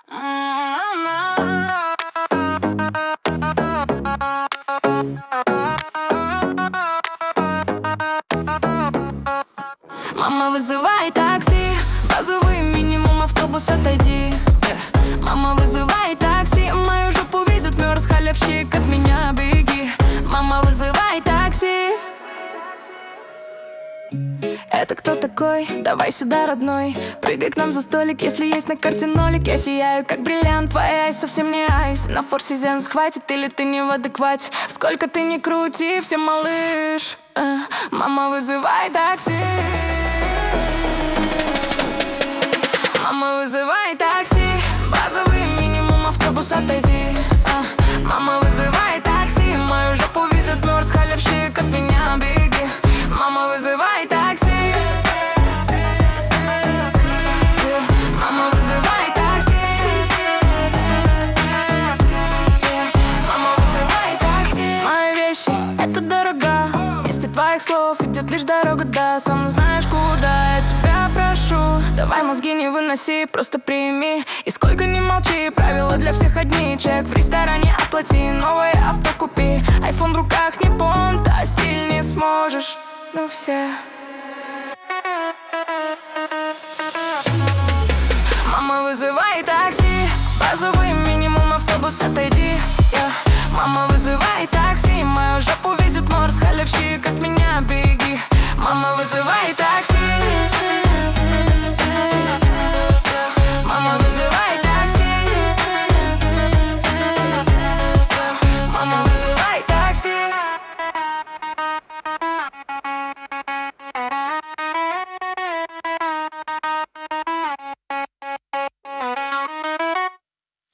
Мама, вызывай такси, базовый минимум, автобус, отойди. Мама, вызывай такси, мою жопу везет мерз, халявщик, от меня беги. Мама, вызывай такси. Это кто такой? Давай сюда, родной. Прыгай к нам за столик, если есть на карте нолик. Я сияю, как бриллиант, твоя айс совсем не айс. На Four Seasons хватит или ты не в адеквате? Сколько ты не крути, все малыш. Мама, вызывай такси. Мама, вызывай такси, базовый минимум, автобус, отойди. Мама, вызывай такси, мою жопу везет мерз, халявщик, от меня беги. Мама, вызывай такси. Мама, вызывай такси. Мама, вызывай такси. Мои вещи — это дорого. Вместе твоих слов идет лишь дорога, да. Сам знаешь куда, я тебя прошу. Давай мозги не выноси, просто прими. И сколько ни молчи, правила для всех одни. Чек в ресторане оплати, новое авто купи. Айфон в руках не понт, а стиль не сможешь. Ну все. Мама, вызывай такси, базовый минимум, автобус, отойди. Мама, вызывай такси, мою жопу везет морс, халявщик, от меня беги. Мама, вызывай такси.